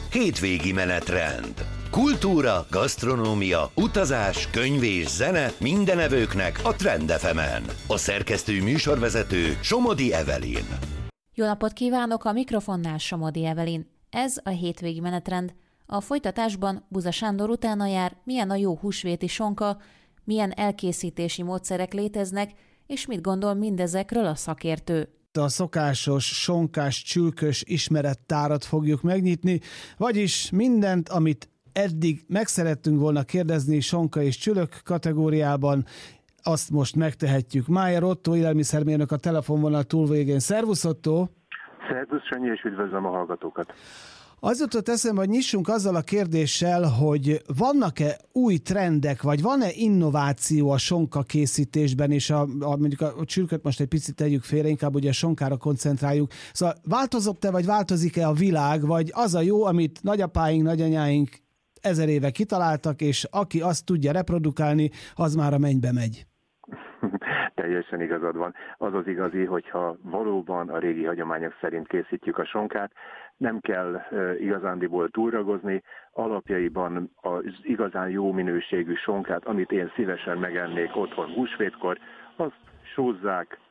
hétvégi menetrend. Kultúra, gasztronómia, utazás, könyv és zene minden evőknek a Trend FM-en. A szerkesztő műsorvezető Somodi Evelyn. Jó napot kívánok, a mikrofonnál Somodi Evelyn. Ez a hétvégi menetrend. A folytatásban Buza Sándor utána jár, milyen a jó húsvéti sonka, milyen elkészítési módszerek léteznek, és mit gondol mindezekről a szakértő. A szokásos sonkás csülkös ismerettárat fogjuk megnyitni, vagyis mindent, amit eddig meg szerettünk volna kérdezni sonka és csülök kategóriában, azt most megtehetjük. Májer Otto, élelmiszermérnök a telefonvonal túlvégén. Szervusz Otto! Szervusz Sanyi, és üdvözlöm a hallgatókat! Az jutott eszembe, hogy nyissunk azzal a kérdéssel, hogy vannak-e új trendek, vagy van-e innováció a sonka készítésben, és mondjuk a csülköt most egy picit tegyük félre, inkább ugye a sonkára koncentráljunk. Szóval változott-e, vagy változik-e a világ, vagy az a jó, amit nagyapáink, nagyanyáink 1000 éve kitaláltak, és aki azt tudja reprodukálni, az már a mennybe megy? Teljesen igazad van. Az az igazi, hogyha valóban a régi hagyományok szerint készítjük a sonkát, nem kell igazándiból túlragozni, alapjaiban az igazán jó minőségű sonkát, amit én szívesen megennék otthon húsvétkor, azt sózzák,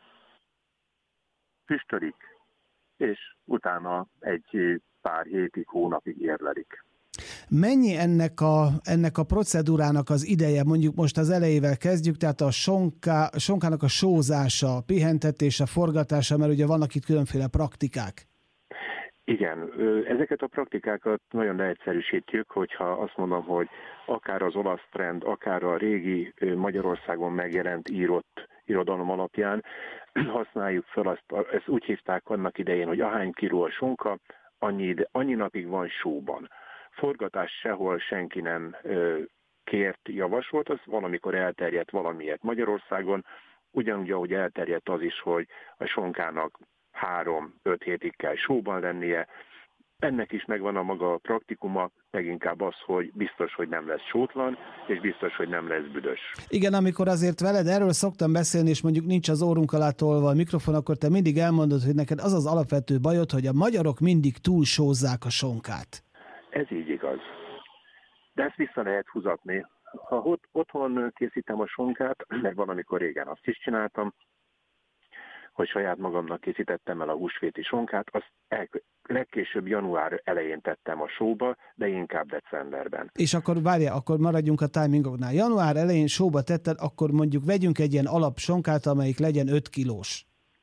füstölik, és utána egy pár hétig, hónapig érlelik. Mennyi ennek a procedúrának az ideje? Mondjuk most az elejével kezdjük, tehát a sonkának a sózása, pihentetése, forgatása, mert ugye vannak itt különféle praktikák. Igen, ezeket a praktikákat nagyon leegyszerűsítjük, hogyha azt mondom, hogy akár az olasz trend, akár a régi Magyarországon megjelent írott irodalom alapján használjuk fel ezt úgy hívták annak idején, hogy ahány kiló a sonka, annyi napig van sóban. Forgatás sehol senki nem kért, javasolt, az valamikor elterjedt valamiért Magyarországon, ugyanúgy, ahogy elterjedt az is, hogy a sonkának 3-5 hétig kell sóban lennie. Ennek is megvan a maga praktikuma, leginkább az, hogy biztos, hogy nem lesz sótlan, és biztos, hogy nem lesz büdös. Igen, amikor azért veled erről szoktam beszélni, és mondjuk nincs az órunk alá tolva a mikrofon, akkor te mindig elmondod, hogy neked az az alapvető bajod, hogy a magyarok mindig túlsózzák a sonkát. Ez így igaz. De ezt vissza lehet húzatni. Ha otthon készítem a sonkát, mert valamikor régen azt is csináltam, hogy saját magamnak készítettem el a húsvéti sonkát, azt legkésőbb január elején tettem a sóba, de inkább decemberben. És akkor várjál, akkor maradjunk a timingoknál. Január elején sóba tetted, akkor mondjuk vegyünk egy ilyen alapsonkát, amelyik legyen 5 kilós.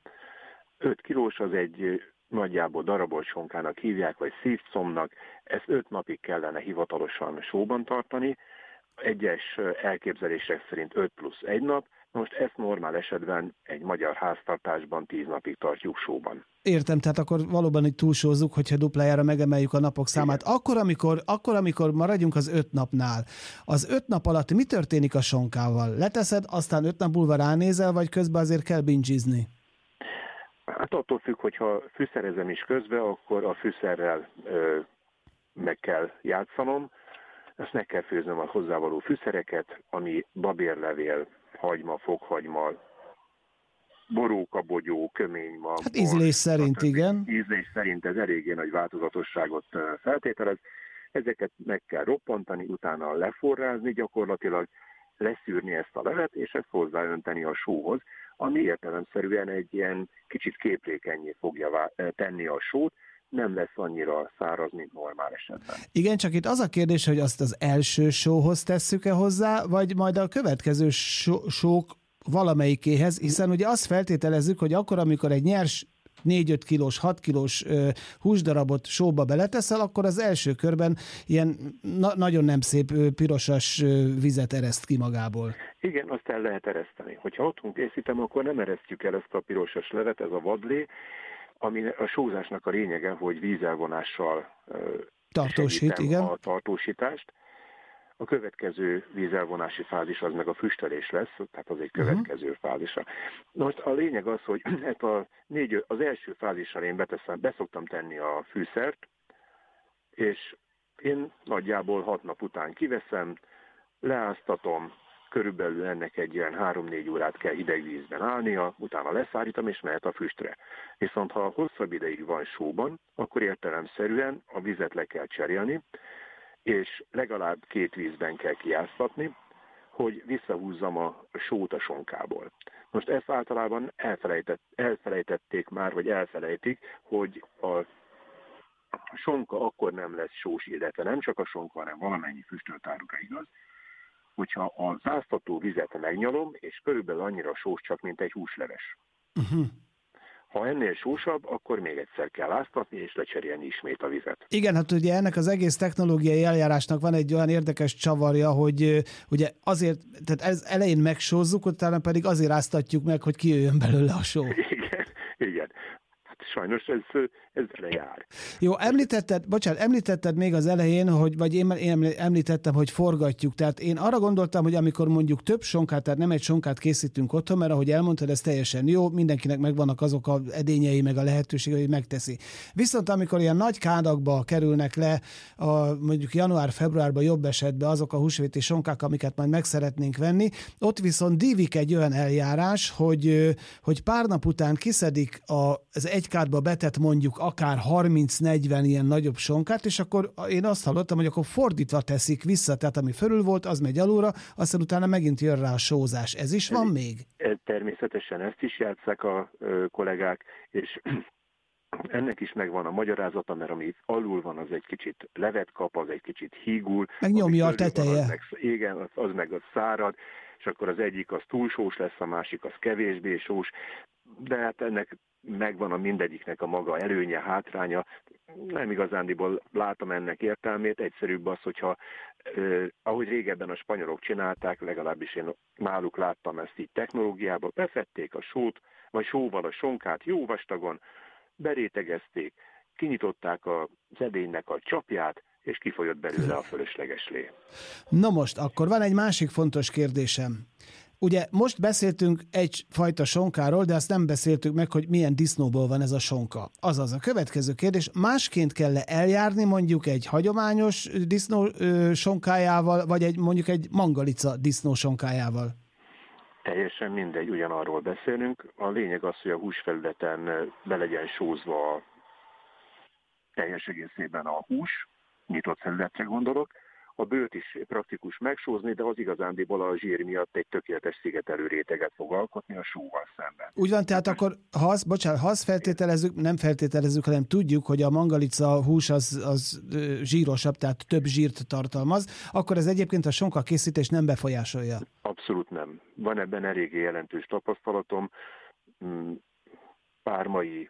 5 kilós az egy nagyjából darabos sonkának hívják, vagy szívszomnak. Ezt 5 napig kellene hivatalosan sóban tartani. Egyes elképzelések szerint 5+1 nap. Most ezt normál esetben egy magyar háztartásban 10 napig tartjuk sóban. Értem, tehát akkor valóban így túlsózzuk, hogyha duplájára megemeljük a napok számát. Akkor, amikor maradjunk az 5 napnál, az 5 nap alatt mi történik a sonkával? Leteszed, aztán 5 nap múlva ránézel, vagy közben azért kell bingizni? Hát attól függ, hogyha fűszerezem is közben, akkor a fűszerrel meg kell játszanom. Ezt meg kell főznöm a hozzávaló fűszereket, ami babérlevél, hagyma, fokhagyma, borókabogyó, köményma. Hát ízlés szerint, igen. Ízlés szerint ez eléggé nagy változatosságot feltételez. Ezeket meg kell roppantani, utána leforrázni, gyakorlatilag leszűrni ezt a levet, és ezt hozzáönteni a sóhoz, ami értelemszerűen egy ilyen kicsit képlékennyé fogja tenni a sót, nem lesz annyira száraz, mint normál esetben. Igen, csak itt az a kérdés, hogy azt az első sóhoz tesszük-e hozzá, vagy majd a következő sók valamelyikéhez, hiszen ugye azt feltételezzük, hogy akkor, amikor egy nyers 4-5 kilós, 6 kilós húsdarabot sóba beleteszel, akkor az első körben ilyen nagyon nem szép pirosas vizet ereszt ki magából. Igen, azt el lehet ereszteni. Hogyha otthon készítem, akkor nem eresztjük el ezt a pirosas levet, ez a vadlé, ami a sózásnak a lényege, hogy vízelvonással tartósít, igen. A tartósítást. A következő vízelvonási fázis az meg a füstölés lesz, tehát az egy következő fázisa. Most a lényeg az, hogy az első fázissal én beszoktam tenni a fűszert, és én nagyjából 6 nap után kiveszem, leáztatom, körülbelül ennek egy ilyen 3-4 órát kell hideg vízben állnia, utána leszárítom és mehet a füstre. Viszont ha hosszabb ideig van sóban, akkor értelemszerűen a vizet le kell cserélni, és legalább 2 vízben kell kiáztatni, hogy visszahúzzam a sót a sonkából. Most ezt általában elfelejtették már, vagy elfelejtik, hogy a sonka akkor nem lesz sós, illetve nem csak a sonka, hanem valamennyi füstölt árukra igaz, hogyha az áztató vizet megnyalom, és körülbelül annyira sós csak, mint egy húsleves. Ha ennél sósabb, akkor még egyszer kell áztatni, és lecserélni ismét a vizet. Igen, hát ugye ennek az egész technológiai eljárásnak van egy olyan érdekes csavarja, hogy ugye azért, tehát ez elején megsózzuk, utána pedig azért áztatjuk meg, hogy kijöjjön belőle a só. Igen. Sajnos ez lejár. Jó, említetted még az elején, vagy én említettem, hogy forgatjuk. Tehát én arra gondoltam, hogy amikor mondjuk több sonkát, tehát nem egy sonkát készítünk otthon, mert ahogy elmondtad, ez teljesen jó, mindenkinek megvannak azok az edényei, meg a lehetőségei, hogy megteszi. Viszont amikor ilyen nagy kádakba kerülnek le, mondjuk január-februárban jobb esetben azok a húsvéti sonkák, amiket majd meg szeretnénk venni, ott viszont dívik egy olyan eljárás, hogy pár nap után kiszedik az egy kádba betett mondjuk akár 30-40 ilyen nagyobb sonkát, és akkor én azt hallottam, hogy akkor fordítva teszik vissza, tehát ami fölül volt, az megy alulra, aztán utána megint jön rá a sózás. Ez is van még? Természetesen ezt is játsszák a kollégák, és ennek is megvan a magyarázata, mert ami alul van, az egy kicsit levet kap, az egy kicsit hígul. Megnyomja a teteje. Igen, az meg az szárad, és akkor az egyik az túl sós lesz, a másik az kevésbé sós, de hát ennek megvan a mindegyiknek a maga előnye, hátránya. Nem igazándiból látom ennek értelmét, egyszerűbb az, hogyha ahogy régebben a spanyolok csinálták, legalábbis én náluk láttam ezt így technológiában, befették a sót, vagy sóval a sonkát jó vastagon, berétegezték, kinyitották az edénynek a csapját, és kifolyott belőle a fölösleges lé. Na most, akkor van egy másik fontos kérdésem. Ugye most beszéltünk egyfajta sonkáról, de azt nem beszéltük meg, hogy milyen disznóból van ez a sonka. Azaz a következő kérdés, másként kell eljárni mondjuk egy hagyományos disznó sonkájával, vagy mondjuk egy mangalica disznó sonkájával? Teljesen mindegy, ugyanarról beszélünk. A lényeg az, hogy a húsfelületen be legyen sózva teljes egészében a hús, nyitott felületre gondolok. A bőrt is praktikus megsózni, de az igazándiból a zsír miatt egy tökéletes szigetelő réteget fog alkotni a sóval szemben. Úgy van, tehát akkor, ha azt feltételezzük, nem feltételezzük, hanem tudjuk, hogy a mangalica hús az zsírosabb, tehát több zsírt tartalmaz, akkor ez egyébként a sonka készítés nem befolyásolja. Abszolút nem. Van ebben eléggé jelentős tapasztalatom. Pármai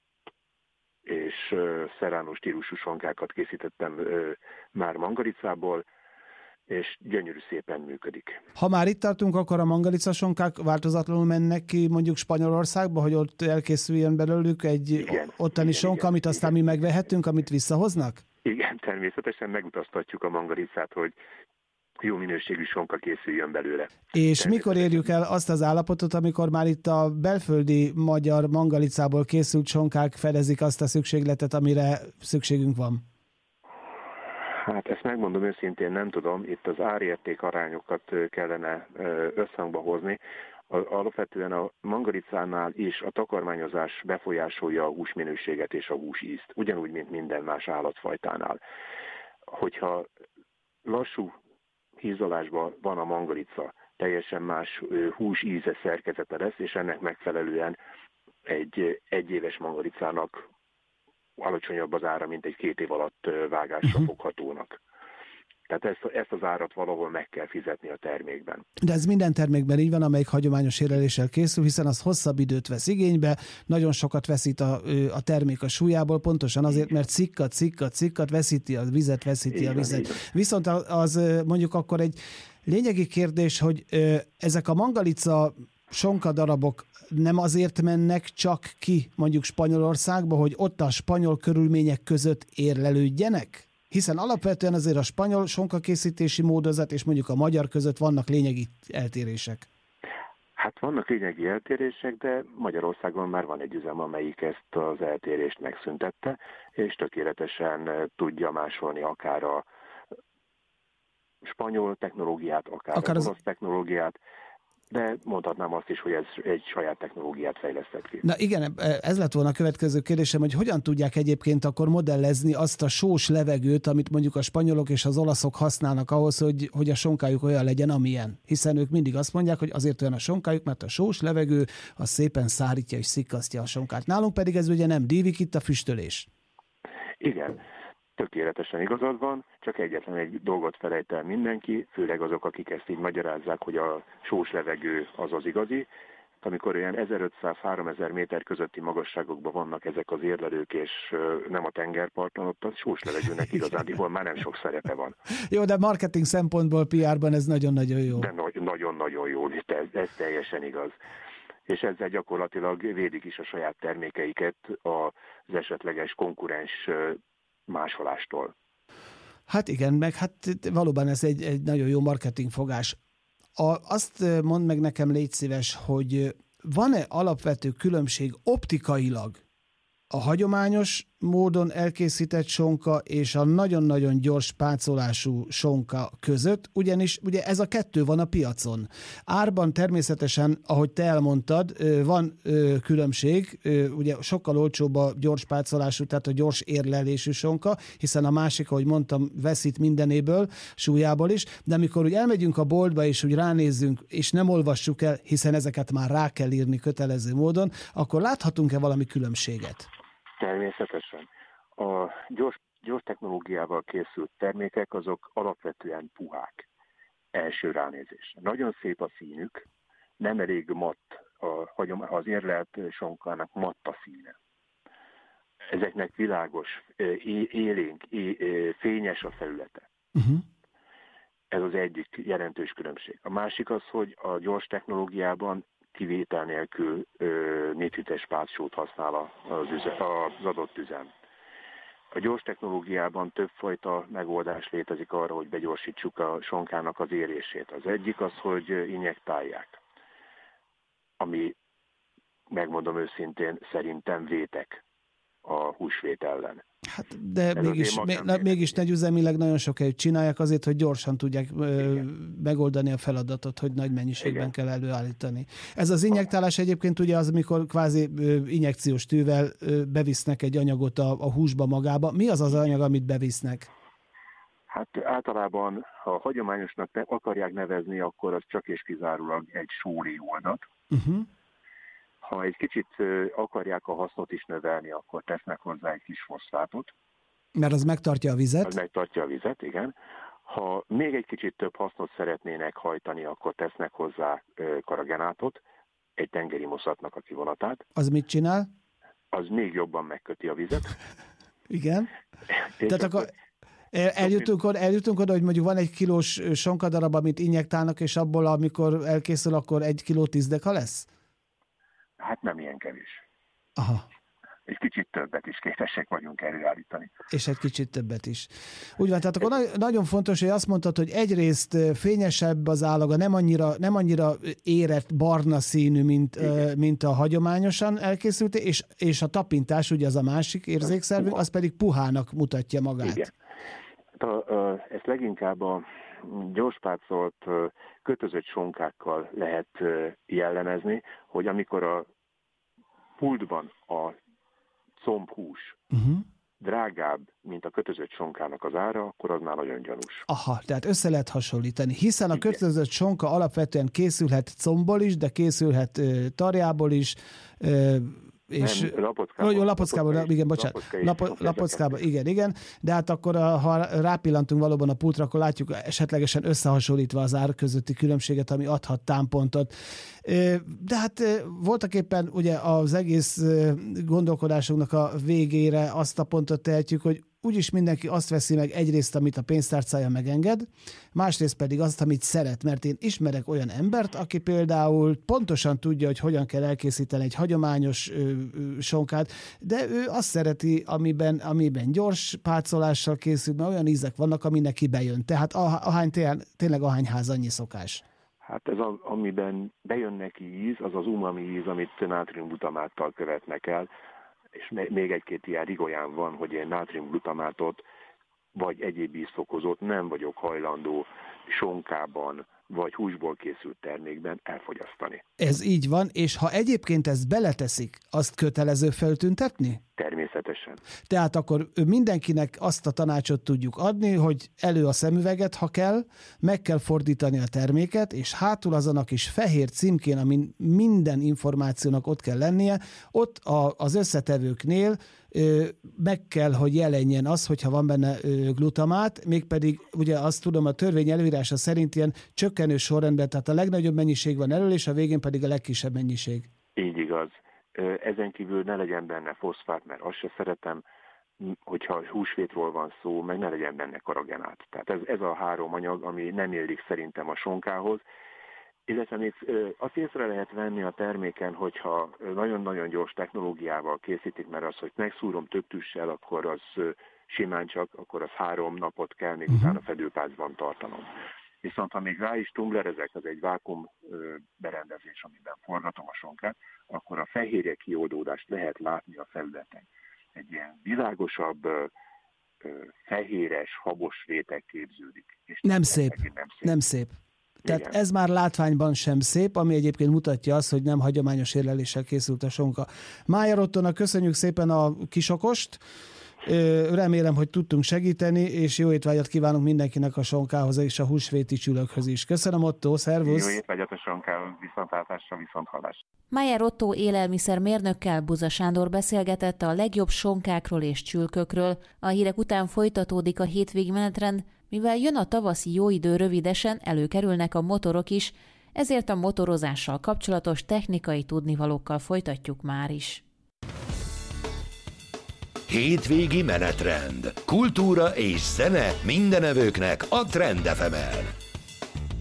és szerránó stílusú sonkákat készítettem már mangalicából, és gyönyörű szépen működik. Ha már itt tartunk, akkor a mangalica sonkák változatlanul mennek ki mondjuk Spanyolországba, hogy ott elkészüljön belőlük egy ottani sonka, amit aztán mi megvehetünk, amit visszahoznak? Igen, természetesen megutaztatjuk a mangalicát, hogy jó minőségű sonka készüljön belőle. És mikor érjük el azt az állapotot, amikor már itt a belföldi magyar mangalicából készült sonkák fedezik azt a szükségletet, amire szükségünk van? Hát ezt megmondom őszintén, nem tudom. Itt az árérték arányokat kellene összhangba hozni. Alapvetően a mangalicánál is a takarmányozás befolyásolja a húsminőséget és a húsízt, ugyanúgy, mint minden más állatfajtánál. Hogyha lassú hízolásban van a mangalica, teljesen más hús íze, szerkezete lesz, és ennek megfelelően egy egyéves mangalicának alacsonyabb az ára, mint egy 2 év alatt vágásra foghatónak. Tehát ezt az árat valahol meg kell fizetni a termékben. De ez minden termékben így van, amelyik hagyományos éreléssel készül, hiszen az hosszabb időt vesz igénybe, nagyon sokat veszít a termék a súlyából, pontosan azért, mert cikkat, veszíti a vizet. Viszont az mondjuk akkor egy lényegi kérdés, hogy ezek a mangalica sonkadarabok nem azért mennek csak ki mondjuk Spanyolországba, hogy ott a spanyol körülmények között érlelődjenek? Hiszen alapvetően azért a spanyol sonkakészítési módozat és mondjuk a magyar között vannak lényegi eltérések. Hát vannak lényegi eltérések, de Magyarországon már van egy üzem, amelyik ezt az eltérést megszüntette, és tökéletesen tudja másolni akár a spanyol technológiát, akár az orosz technológiát, de mondhatnám azt is, hogy ez egy saját technológiát fejlesztett ki. Na igen, ez lett volna a következő kérdésem, hogy hogyan tudják egyébként akkor modellezni azt a sós levegőt, amit mondjuk a spanyolok és az olaszok használnak ahhoz, hogy a sonkájuk olyan legyen, amilyen. Hiszen ők mindig azt mondják, hogy azért olyan a sonkájuk, mert a sós levegő az szépen szárítja és szikkasztja a sonkát. Nálunk pedig ez ugye nem dívik, itt a füstölés. Igen. Tökéletesen igazad van, csak egyetlen egy dolgot felejt el mindenki, főleg azok, akik ezt így magyarázzák, hogy a sós levegő az az igazi. Amikor olyan 1500-3000 méter közötti magasságokban vannak ezek az érlelők, és nem a tengerparton, ott a sós levegőnek igazándiból már nem sok szerepe van. Jó, de marketing szempontból, PR-ban ez nagyon-nagyon jó. De nagyon-nagyon jó, ez teljesen igaz. És ezzel gyakorlatilag védik is a saját termékeiket az esetleges konkurens másolástól. Hát igen, meg hát valóban ez egy nagyon jó marketingfogás. Azt mondd meg nekem, légy szíves, hogy van-e alapvető különbség optikailag a hagyományos módon elkészített sonka és a nagyon-nagyon gyors pácolású sonka között, ugyanis ugye ez a kettő van a piacon. Árban természetesen, ahogy te elmondtad, van különbség, ugye sokkal olcsóbb a gyors pácolású, tehát a gyors érlelésű sonka, hiszen a másik, ahogy mondtam, veszít mindenéből, súlyából is, de amikor úgy elmegyünk a boltba és úgy ránézzünk, és nem olvassuk el, hiszen ezeket már rá kell írni kötelező módon, akkor láthatunk-e valami különbséget? Természetesen. A gyors technológiával készült termékek azok alapvetően puhák első ránézésre. Nagyon szép a színük, nem elég matt, az érlelt sonkának matt a színe. Ezeknek világos, élénk, fényes a felülete. Ez az egyik jelentős különbség. A másik az, hogy a gyors technológiában kivétel nélkül nithites pácsót használ az adott üzem. A gyors technológiában többfajta megoldás létezik arra, hogy begyorsítsuk a sonkának az érését. Az egyik az, hogy injektálják, ami, megmondom őszintén, szerintem vétek a húsvét ellen. Hát, de mégis nagyüzemileg nagyon sok helyet csinálják azért, hogy gyorsan tudják megoldani a feladatot, hogy nagy mennyiségben kell előállítani. Ez az injektálás egyébként ugye az, amikor kvázi injekciós tűvel bevisznek egy anyagot a húsba magába. Mi az az anyag, amit bevisznek? Hát általában, ha hagyományosnak akarják nevezni, akkor az csak és kizárólag egy sóléoldat. Ha egy kicsit akarják a hasznot is növelni, akkor tesznek hozzá egy kis foszfátot. Mert az megtartja a vizet? Az megtartja a vizet, igen. Ha még egy kicsit több hasznot szeretnének hajtani, akkor tesznek hozzá karagenátot, egy tengeri moszatnak a kivonatát. Az mit csinál? Az még jobban megköti a vizet. Igen. Tehát akkor eljutunk oda, hogy mondjuk van egy kilós sonkadarab, amit injektálnak, és abból, amikor elkészül, akkor 1 kiló 10 deka lesz? Hát nem ilyen kevés. Aha. Egy kicsit többet is képesek vagyunk előállítani. És egy kicsit többet is. Úgy van, tehát akkor nagyon fontos, hogy azt mondtad, hogy egyrészt fényesebb az állaga, nem annyira érett barna színű, mint a hagyományosan elkészült, és a tapintás, ugye az a másik érzékszervünk, az pedig puhának mutatja magát. Igen. Ezt leginkább a gyorspácolt, kötözött sonkákkal lehet jellemezni, hogy amikor a pultban a combhús drágább, mint a kötözött sonkának az ára, akkor az már nagyon gyanús. Aha, tehát össze lehet hasonlítani, hiszen a kötözött sonka alapvetően készülhet combból is, de készülhet tarjából is, és lapockában, igen, bocsánat, lapockában, igen, de hát akkor, ha rápillantunk valóban a pultra, akkor látjuk esetlegesen összehasonlítva az ár közötti különbséget, ami adhat támpontot. De hát voltak éppen ugye az egész gondolkodásunknak a végére azt a pontot tehetjük, hogy úgyis mindenki azt veszi meg egyrészt, amit a pénztárcája megenged, másrészt pedig azt, amit szeret, mert én ismerek olyan embert, aki például pontosan tudja, hogy hogyan kell elkészíteni egy hagyományos sonkát, de ő azt szereti, amiben gyors pácolással készül, mert olyan ízek vannak, ami neki bejön. Tehát tényleg ahány ház, annyi szokás. Hát ez amiben bejön neki íz, az az umami íz, amit nátriumglutamátal követnek el, és még egy-két ilyen rigolyán van, hogy én nátriumglutamátot vagy egyéb ízfokozót nem vagyok hajlandó sonkában vagy húsból készült termékben elfogyasztani. Ez így van, és ha egyébként ezt beleteszik, azt kötelező feltüntetni? Természetesen. Tehát akkor mindenkinek azt a tanácsot tudjuk adni, hogy elő a szemüveget, ha kell, meg kell fordítani a terméket, és hátul azon a kis fehér címkén, amin minden információnak ott kell lennie, ott az összetevőknél meg kell, hogy jelenjen az, hogyha van benne glutamát, mégpedig ugye azt tudom, a törvény előírása szerint ilyen csökkenő sorrendben, tehát a legnagyobb mennyiség van elől, és a végén pedig a legkisebb mennyiség. Így igaz. Ezen kívül ne legyen benne foszfát, mert azt se szeretem, hogyha húsvétról van szó, meg ne legyen benne karagenát. Tehát ez a 3 anyag, ami nem illik szerintem a sonkához. Illetve még azt észre lehet venni a terméken, hogyha nagyon-nagyon gyors technológiával készítik, mert az, hogy megszúrom több tüssel, akkor az simán csak, akkor az 3 napot kell még utána fedőpácban tartanom. Viszont ha még rá is tumblerezek, az egy vákum berendezés, amiben forgatom a sonkát, akkor a fehérje kioldódást lehet látni a felületen. Egy ilyen világosabb, fehéres, habos réteg képződik. És Nem szép. Nem szép. Tehát igen. Ez már látványban sem szép, ami egyébként mutatja azt, hogy nem hagyományos érleléssel készült a sonka. Májer Ottónak köszönjük szépen a kisokost, remélem, hogy tudtunk segíteni, és jó étvágyat kívánunk mindenkinek a sonkához és a húsvéti csülökhöz is. Köszönöm, Ottó, szervusz! Jó étvágyat a sonkához, viszontlátásra, viszonthallásra! Májer Ottó élelmiszermérnökkel Buza Sándor beszélgetett a legjobb sonkákról és csülkökről. A hírek után folytatódik a hétvégi menetrend, mivel jön a tavaszi jó idő, rövidesen előkerülnek a motorok is, ezért a motorozással kapcsolatos technikai tudnivalókkal folytatjuk már is. Hétvégi menetrend. Kultúra és zene mindenevőknek a Trend FM-en.